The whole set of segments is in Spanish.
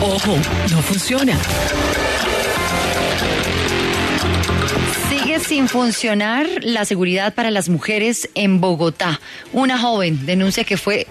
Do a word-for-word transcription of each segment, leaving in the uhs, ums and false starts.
Ojo, no funciona. Sigue sin funcionar la seguridad para las mujeres en Bogotá. Una joven denuncia que fue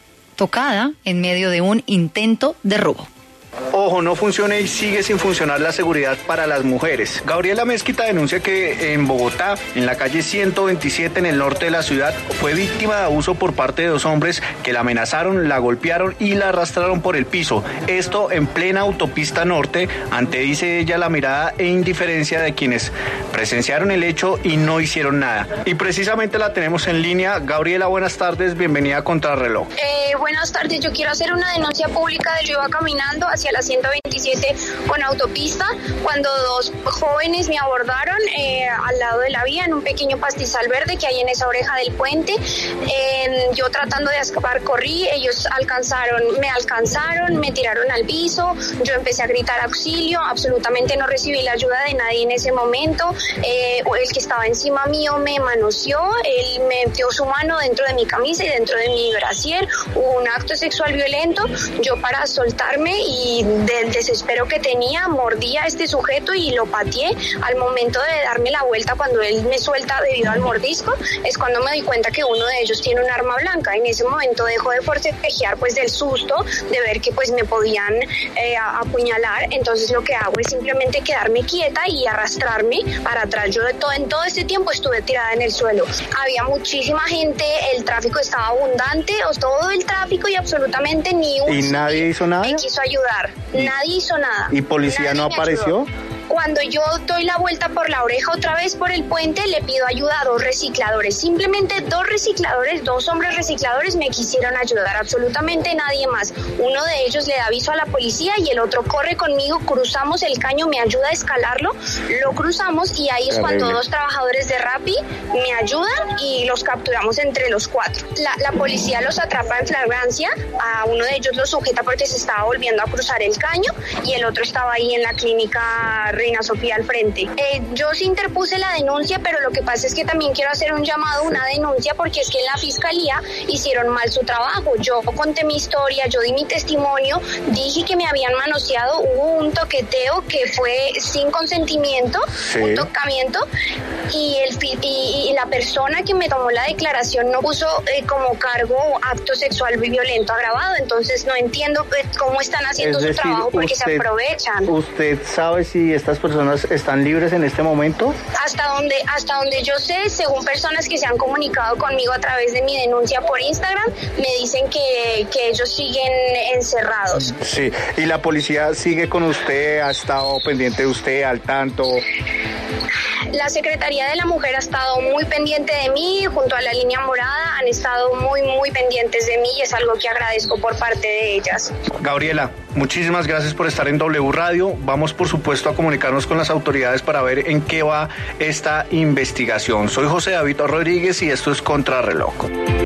tocada en medio de un intento de robo. Ojo, no funciona y sigue sin funcionar la seguridad para las mujeres. Gabriela Mezquita denuncia que en Bogotá, en la calle ciento veintisiete en el norte de la ciudad, fue víctima de abuso por parte de dos hombres que la amenazaron, la golpearon y la arrastraron por el piso. Esto en plena autopista norte, ante, dice ella, la mirada e indiferencia de quienes presenciaron el hecho y no hicieron nada. Y precisamente la tenemos en línea. Gabriela, buenas tardes, bienvenida a Contrarreloj. Eh, buenas tardes, yo quiero hacer una denuncia pública de yo iba caminando hacia la ciento veintisiete con autopista cuando dos jóvenes me abordaron eh, al lado de la vía en un pequeño pastizal verde que hay en esa oreja del puente. Eh, yo tratando de escapar corrí, ellos alcanzaron, me alcanzaron, me tiraron al piso, yo empecé a gritar auxilio, absolutamente no recibí la ayuda de nadie en ese momento. Eh, el que estaba encima mío me manoseó, él me metió su mano dentro de mi camisa y dentro de mi brasier, hubo un acto sexual violento. Yo, para soltarme y del desespero que tenía, mordí a este sujeto y lo pateé. Al momento de darme la vuelta, cuando él me suelta debido al mordisco, es cuando me doy cuenta que uno de ellos tiene un arma blanca. En ese momento dejo de forcejear, pues del susto de ver que pues me podían eh, apuñalar. Entonces lo que hago es simplemente quedarme quieta y arrastrarme para atrás. Yo de todo, en todo este tiempo estuve tirada en el suelo. Había muchísima gente, el tráfico estaba abundante, todo el tráfico, y absolutamente ni un... ¿Y nadie hizo nada? Me quiso ayudar. Nadie hizo nada. ¿Y policía Nadie no apareció? Cuando yo doy la vuelta por la oreja otra vez por el puente, le pido ayuda a dos recicladores. Simplemente dos recicladores, dos hombres recicladores me quisieron ayudar, absolutamente nadie más. Uno de ellos le da aviso a la policía y el otro corre conmigo, cruzamos el caño, me ayuda a escalarlo, lo cruzamos y ahí es cuando dos trabajadores de Rappi me ayudan y los capturamos entre los cuatro. La, la policía los atrapa en flagrancia, a uno de ellos lo sujeta porque se estaba volviendo a cruzar el caño y el otro estaba ahí en la clínica Reina Sofía al frente. Eh, yo sí interpuse la denuncia, pero lo que pasa es que también quiero hacer un llamado, una denuncia, porque es que en la fiscalía hicieron mal su trabajo. Yo conté mi historia, yo di mi testimonio, dije que me habían manoseado, hubo un toqueteo que fue sin consentimiento, sí. un tocamiento, y, el, y, y la persona que me tomó la declaración no puso eh, como cargo acto sexual violento agravado. Entonces no entiendo pues, cómo están haciendo es decir, su trabajo, porque usted, se aprovechan. ¿Usted sabe si estas personas están libres en este momento? Hasta donde, hasta donde yo sé, según personas que se han comunicado conmigo a través de mi denuncia por Instagram, me dicen que, que ellos siguen encerrados. Sí, ¿y la policía sigue con usted? ¿Ha estado pendiente de usted, al tanto? La Secretaría de la Mujer ha estado muy pendiente de mí, junto a la línea morada, han estado muy, muy pendientes de mí y es algo que agradezco por parte de ellas. Gabriela, muchísimas gracias por estar en W Radio. Vamos, por supuesto, a comunicarnos con las autoridades para ver en qué va esta investigación. Soy José David Rodríguez y esto es Contrarreloj.